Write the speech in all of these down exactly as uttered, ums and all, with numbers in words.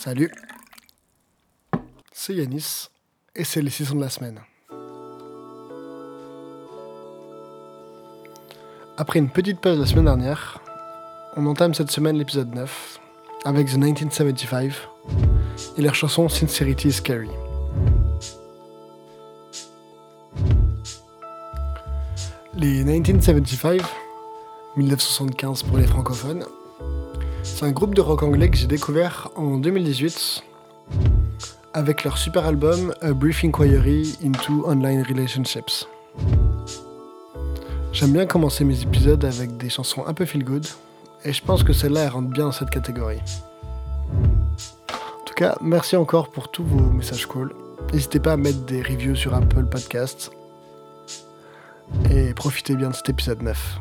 Salut, c'est Yanis et c'est les six sons de la semaine. Après une petite pause la semaine dernière, on entame cette semaine l'épisode neuf avec The dix-neuf soixante-quinze et leur chanson Sincerity is Scary. Les dix-neuf soixante-quinze, dix-neuf soixante-quinze pour les francophones, c'est un groupe de rock anglais que j'ai découvert en deux mille dix-huit avec leur super album A Brief Inquiry into Online Relationships. J'aime bien commencer mes épisodes avec des chansons un peu feel good et je pense que celle-là elle rentre bien dans cette catégorie. En tout cas, merci encore pour tous vos messages cool. N'hésitez pas à mettre des reviews sur Apple Podcasts et profitez bien de cet épisode neuf.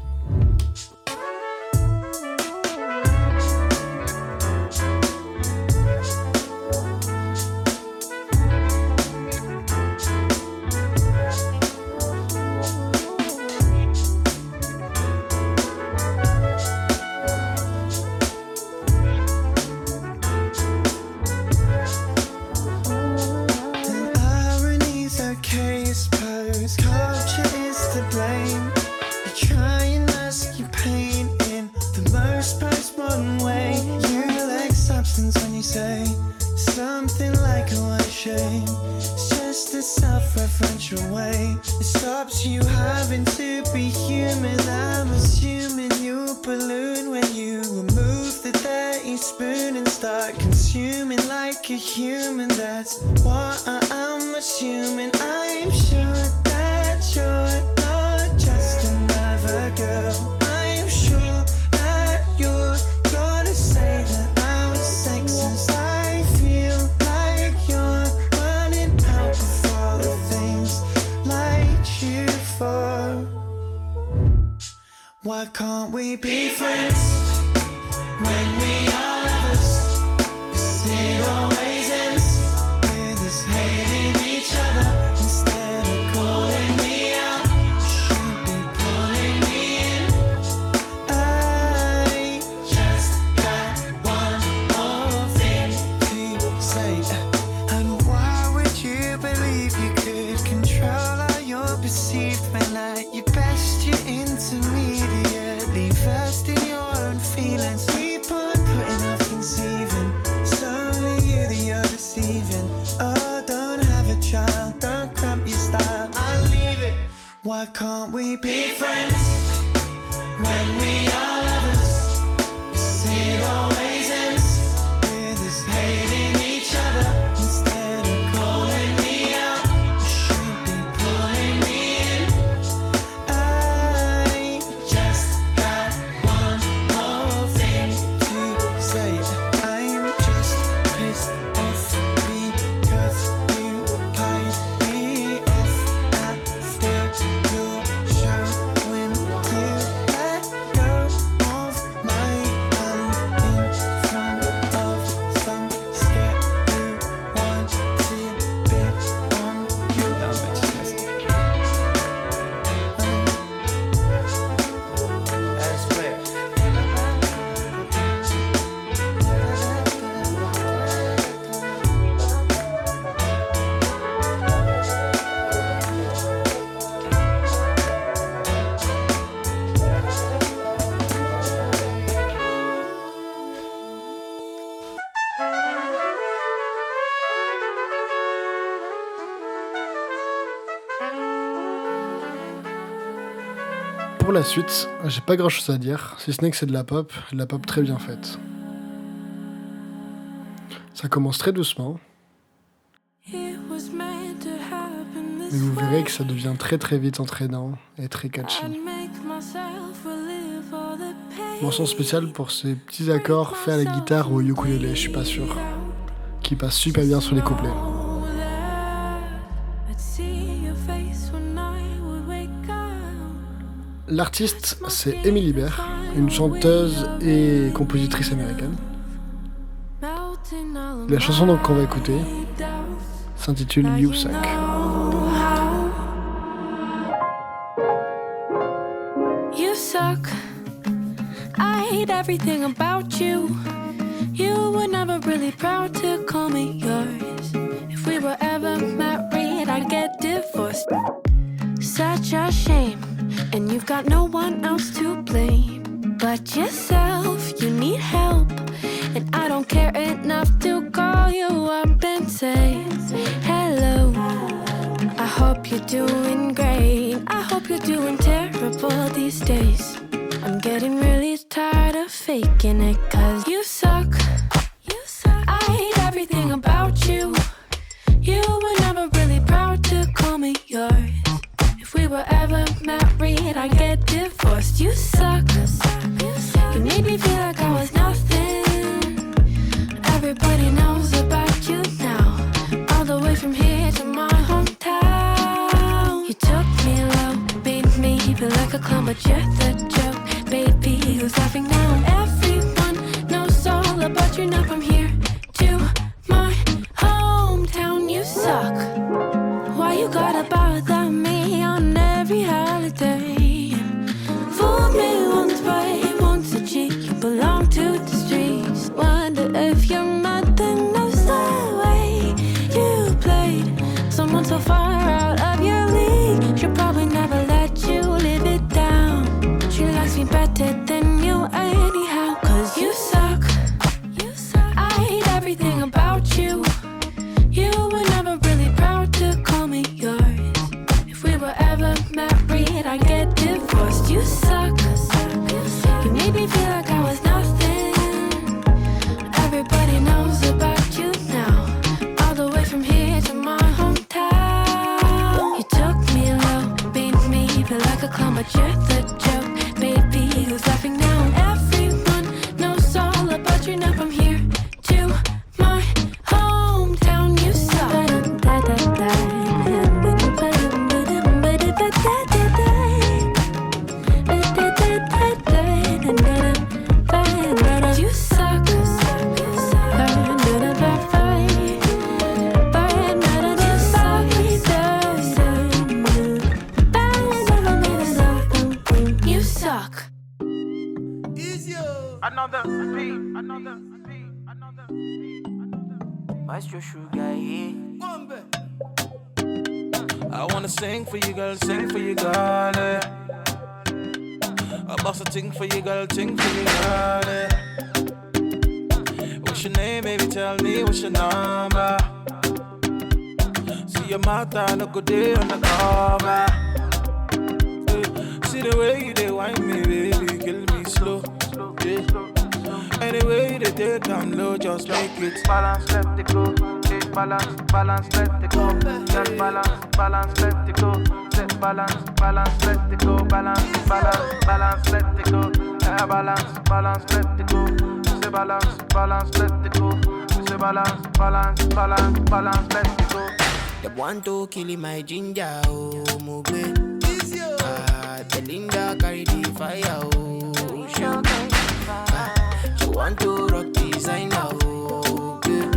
Why can't we be friends when we are lovers? 'Cause it always ends with us hating each other. Instead of calling me out, you should be pulling me in. I just got one more thing to say. And why would you believe you could control how you're perceived when at your best you're into me? First in your own feelings, keep on putting off conceiving. It's only you that you're deceiving. Oh, don't have a child, don't cramp your style, I'll leave it. Why can't we be friends when we are lovers? 'Cause it always ends with us hating each other. Instead of calling me out, you should be pulling me in. I just Pour la suite, j'ai pas grand chose à dire, si ce n'est que c'est de la pop, de la pop très bien faite. Ça commence très doucement, mais vous verrez que ça devient très très vite entraînant et très catchy. Mention spéciale pour ces petits accords faits à la guitare ou au ukulélé, je suis pas sûr, qui passent super bien sur les couplets. L'artiste, c'est Emily Bear, une chanteuse et compositrice américaine. La chanson donc qu'on va écouter s'intitule You Suck. You suck. I hate everything about you. You were never really proud to call me yours. If we were ever married, I'd get divorced. Such a shame, and you've got no one else to blame but yourself. You need help, and I don't care enough to call you up and say hello. I hope you're doing great. I hope you're doing terrible these days. I'm getting really tired of faking it, cause you suck. You suck. I hate everything about you. You were never really proud to call me yours. If we were ever married, I'd get divorced. You suck. You made me feel like I was nothing. Everybody knows about you now. All the way from here to my hometown. You took me low, made me feel like a clown, but you're the joke. Baby, who's laughing now? Everyone knows all about you now. From here to my hometown. You suck. Why you gotta bother me on every holiday? Fooled me once, but once a cheat. You belong to the streets. Wonder if your mother knows the way you played someone so far out of your league. She'll probably never let you live it down. She likes me better than you anyhow, cause you suck. You suck. I hate everything about you. You were never really proud to call me yours. If we were ever married, I'd get divorced. You suck. You made me feel like I was nothing. Everybody knows about you now. All the way from here to my hometown. You took me low, made me feel like a clown, but you're the joke. Baby, who's laughing now? Everyone knows all about you now. From here to my hometown. You suck. You suck. You suck. Another beat, another beat, another beat, another beat. Maestro Sugar, yeah. I wanna sing for you, girl, sing for you, girl. Eh. I bust a ting for you, girl, ting for you, girl. Eh. What's your name, baby? Tell me what's your number. See your mouth, I look good day on the cover. Eh. See the way you dey wine me, baby, kill me slow. Yeah. Anyway, they take down low, just make it Balance, let it go. Hey, balance, balance, let it go. Set balance, balance, let it go. Set balance, balance, let it go. Balance, balance, balance, let it go. Yeah, balance, balance, let it go. Say balance, balance, let it go. Say balance, balance, balance, balance, let it go. The one to kill my ginger, oh, move. Ah, the Linda carry the fire, oh, show. She want to rock designer, oh, good.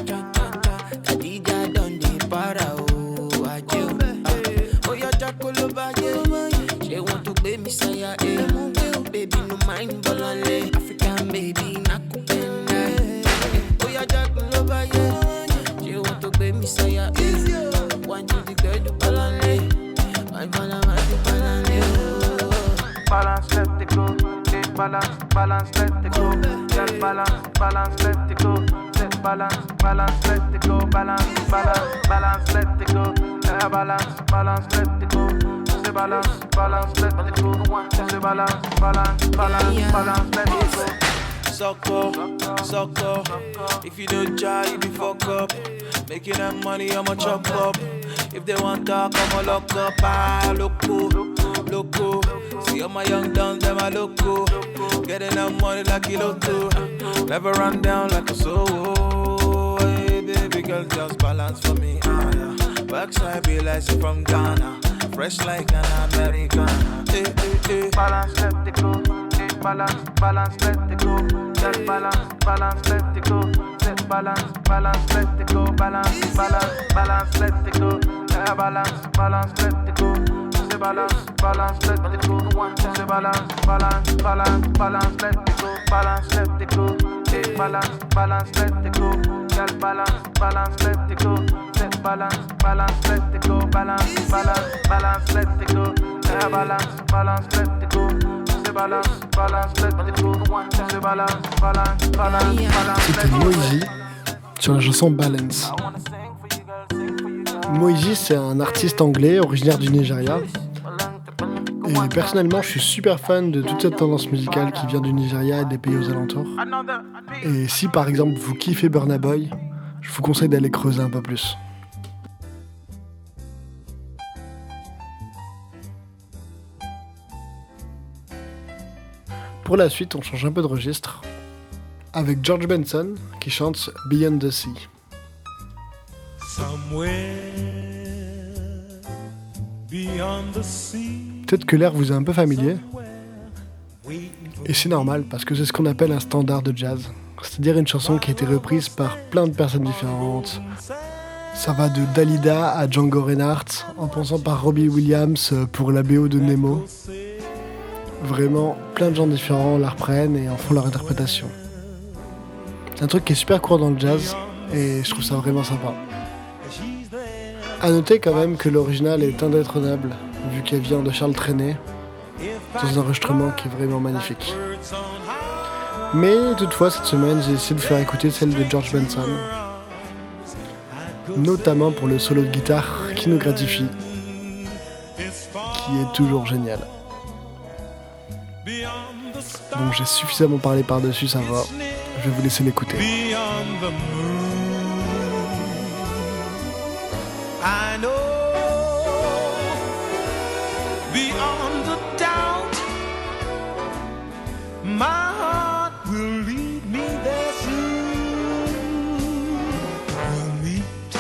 Khadija done the para, oh, ajo. Oh, your chakolo baje. She want to be Messiah, eh. Baby, no mind, bolale. African baby, nakupenda. Oh, your chakolo baje. She want to be Messiah, eh. Want you to go to balale. My bala, my balale, oh. Balance, let it go. Balance, balance, let it go. Set balance, balance, let it go. Set balance, balance, let it go. Balance, balance, balance, let it go. Yeah, balance, balance, let it go. Say balance, balance, let it go. Say balance, balance, balance, balance, let it go. Sucker, sucker. If you don't try, you be fuck up. Making that money, I'ma chop up. If they want talk, I'ma lock up. Ah, loco, loco. See all my young dons, them I loco. Getting that money like a lotto. Never run down like a soul. Hey, baby girl, just balance for me. Ah, yeah. Backside be like she from Ghana. Fresh like an Americana. Hey, hey, hey. Balance, let it go. Hey, balance, balance, let it go. Set balance, balance, let it go. Set balance, balance, let it go. Balance, balance, balance, let it go. Yeah, balance, balance, let it go. Say balance, balance, let it go. Say balance, balance, balance, balance, let it go. Balance, let it go. Hey, balance, balance, let it go. Girl, balance, balance, let it go. Let balance, balance, let it go. Balance, balance, balance, let it go. Yeah, balance, balance, let it go. Say balance, balance, let it go. Say balance, balance, balance, balance, C'était let it go. Moiji sur la chanson Balance. Moiji, c'est un artiste anglais originaire du Nigeria. Et personnellement, je suis super fan de toute cette tendance musicale qui vient du Nigeria et des pays aux alentours. Et si par exemple vous kiffez Burna Boy, je vous conseille d'aller creuser un peu plus. Pour la suite, on change un peu de registre avec George Benson qui chante Beyond the Sea. Somewhere beyond the sea, Peut-être que l'air vous est un peu familier, waiting for et c'est normal parce que c'est ce qu'on appelle un standard de jazz, c'est-à-dire une chanson qui a été reprise par plein de personnes différentes. Ça va de Dalida à Django Reinhardt, en passant par Robbie Williams pour la B O de Nemo. Vraiment, plein de gens différents la reprennent et en font leur interprétation. C'est un truc qui est super court dans le jazz, et je trouve ça vraiment sympa. A noter quand même que l'original est indétrônable, vu qu'elle vient de Charles Trenet, dans un enregistrement qui est vraiment magnifique. Mais toutefois, cette semaine, j'ai essayé de faire écouter celle de George Benson, notamment pour le solo de guitare qui nous gratifie, qui est toujours génial. Bon, j'ai suffisamment parlé par-dessus, ça va. Je vais vous laisser l'écouter. beyond the moon. I know beyond the doubt, my heart will lead me there soon. We'll meet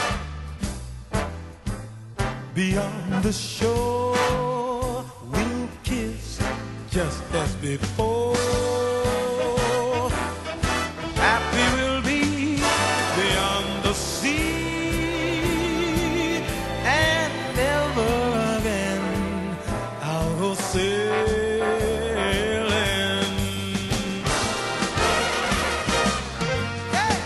beyond the shore. We'll kiss just as before. Happy we'll be beyond the sea, and never again I'll go sailing. Hey!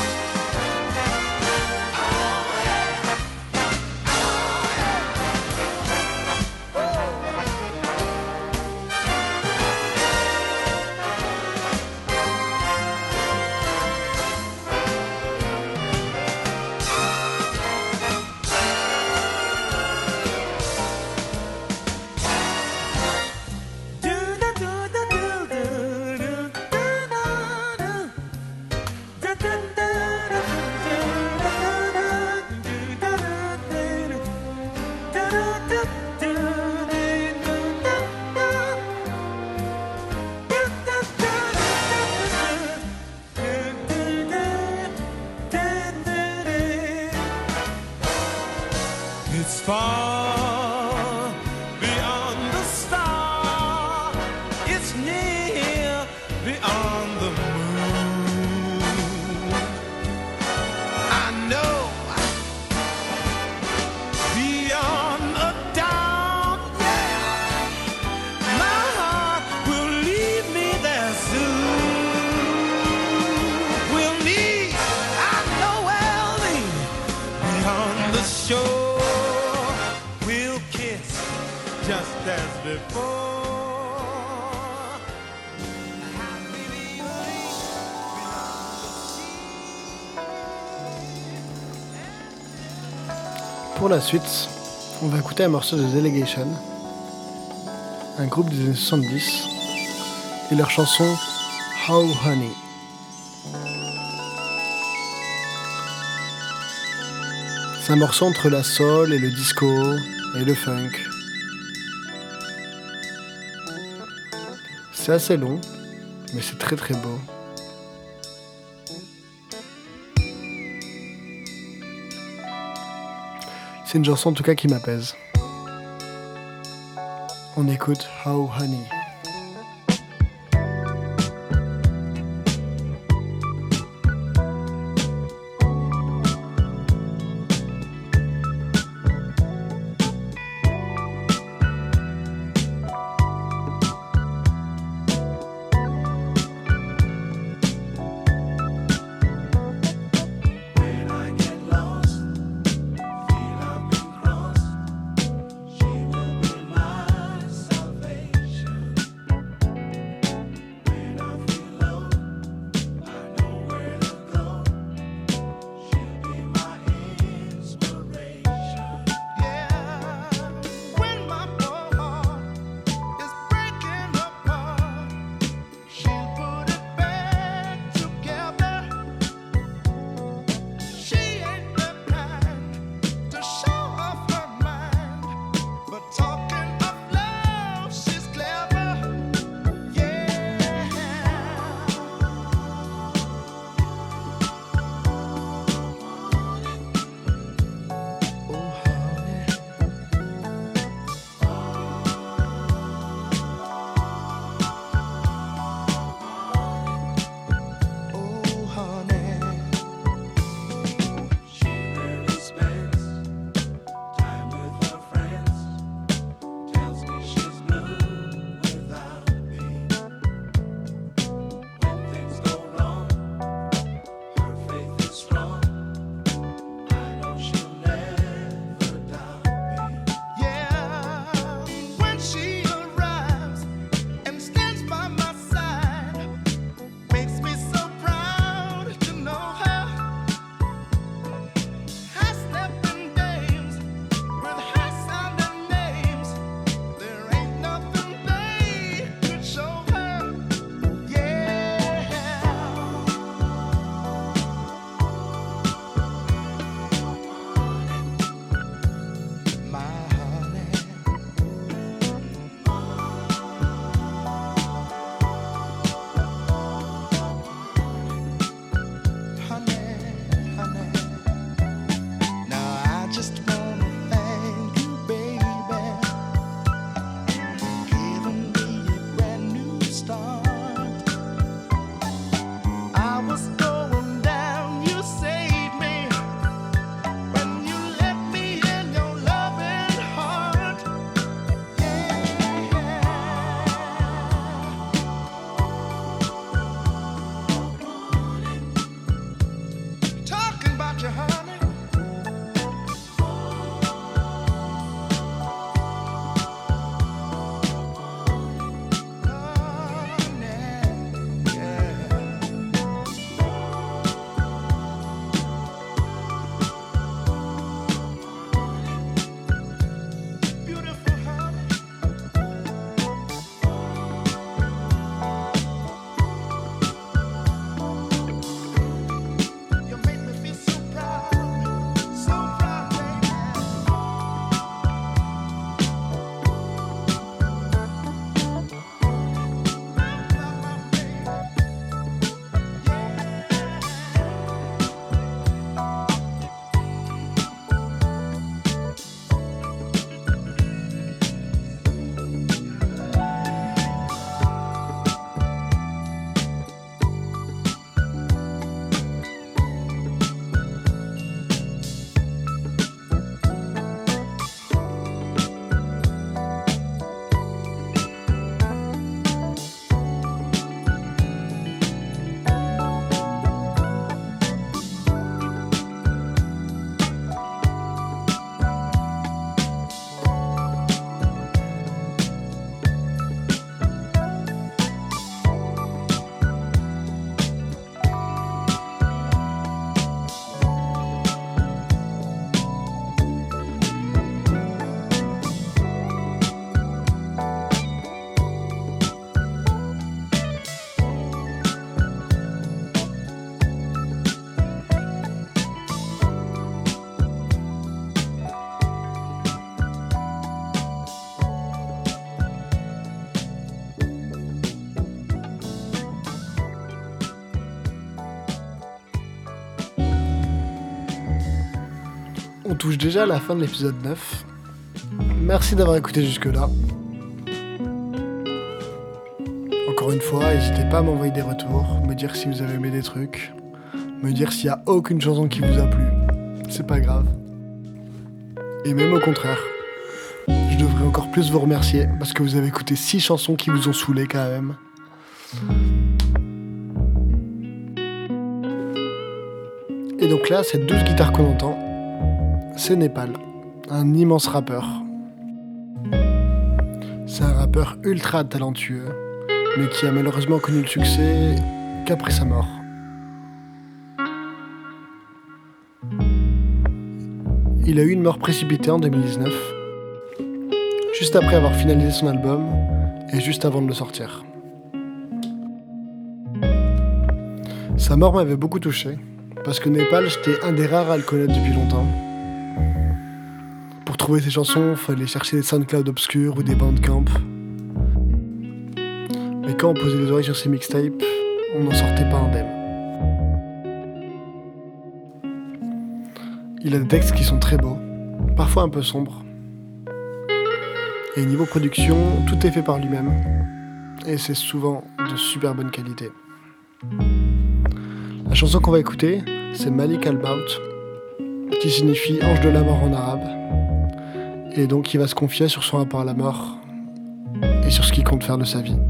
It's far beyond the star. It's near beyond the moon. I know beyond a doubt, yeah, my heart will lead me there soon. We'll meet, I know we'll meet beyond the shore. Just as before. Pour la suite, on va écouter un morceau de Delegation, un groupe des années soixante-dix, et leur chanson How Honey. C'est un morceau entre la soul et le disco et le funk. C'est assez long, mais c'est très très beau. C'est une chanson en tout cas qui m'apaise. On écoute How Honey. On touche déjà à la fin de l'épisode neuf. Merci d'avoir écouté jusque-là. Encore une fois, n'hésitez pas à m'envoyer des retours, me dire si vous avez aimé des trucs, me dire s'il n'y a aucune chanson qui vous a plu. C'est pas grave. Et même au contraire, je devrais encore plus vous remercier parce que vous avez écouté six chansons qui vous ont saoulé quand même. Et donc là, cette douce guitare qu'on entend, c'est Népal, un immense rappeur. C'est un rappeur ultra talentueux, mais qui a malheureusement connu le succès qu'après sa mort. Il a eu une mort précipitée en deux mille dix-neuf, juste après avoir finalisé son album et juste avant de le sortir. Sa mort m'avait beaucoup touché, parce que Népal, j'étais un des rares à le connaître depuis longtemps. Pour trouver ses chansons, il fallait chercher des SoundCloud obscurs ou des Bandcamp. Mais quand on posait les oreilles sur ses mixtapes, on n'en sortait pas indemne. Il a des textes qui sont très beaux, parfois un peu sombres. Et niveau production, tout est fait par lui-même. Et c'est souvent de super bonne qualité. La chanson qu'on va écouter, c'est Malik Al-Maut, qui signifie ange de la mort en arabe. Et donc il va se confier sur son rapport à la mort et sur ce qu'il compte faire de sa vie.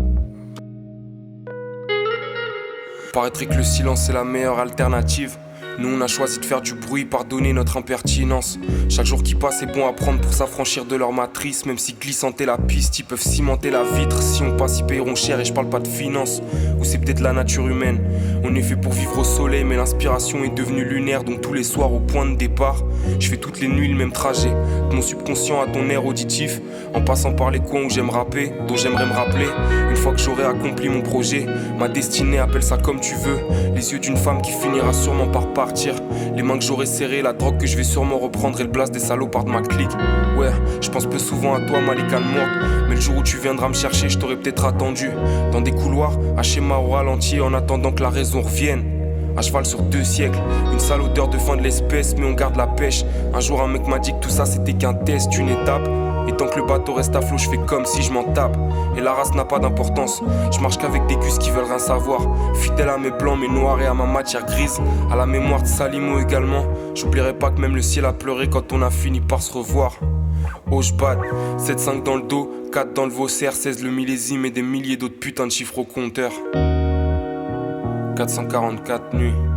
Paraîtrait que le silence est la meilleure alternative. Nous on a choisi de faire du bruit, pardonner notre impertinence. Chaque jour qui passe est bon à prendre pour s'affranchir de leur matrice. Même si glissanter la piste, ils peuvent cimenter la vitre. Si on passe, ils paieront cher et je parle pas de finance. Ou c'est peut-être la nature humaine. On est fait pour vivre au soleil, mais l'inspiration est devenue lunaire. Donc tous les soirs au point de départ, je fais toutes les nuits le même trajet. De mon subconscient à ton air auditif, en passant par les coins où j'aime rapper, dont j'aimerais me rappeler. Une fois que j'aurai accompli mon projet, ma destinée, appelle ça comme tu veux. Les yeux d'une femme qui finira sûrement par partir. Les mains que j'aurais serrées, la drogue que je vais sûrement reprendre et le blast des salopards de ma clique. Ouais, je pense peu souvent à toi Malik Al-Maut, mais le jour où tu viendras me chercher, je t'aurais peut-être attendu dans des couloirs, à schéma au ralenti, en attendant que la raison revienne. À cheval sur deux siècles, une sale odeur de fin de l'espèce, mais on garde la pêche. Un jour un mec m'a dit que tout ça c'était qu'un test, une étape. Et tant que le bateau reste à flot, je fais comme si je m'en tape. Et la race n'a pas d'importance, je marche qu'avec des gus qui veulent rien savoir. Fidèle à mes blancs, mes noirs et à ma matière grise. À la mémoire de Salimo également. J'oublierai pas que même le ciel a pleuré quand on a fini par se revoir. Oh j'bad, sept cinq dans le dos, quatre dans le Vaussaire, seize le millésime et des milliers d'autres putains de chiffres au compteur. Quatre cent quarante-quatre nuits.